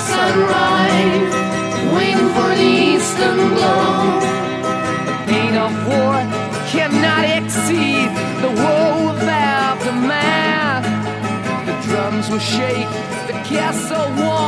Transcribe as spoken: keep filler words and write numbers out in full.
sunrise, waiting for the eastern glow. The pain of war cannot exceed the woe of aftermath. The drums will shake, the castle wall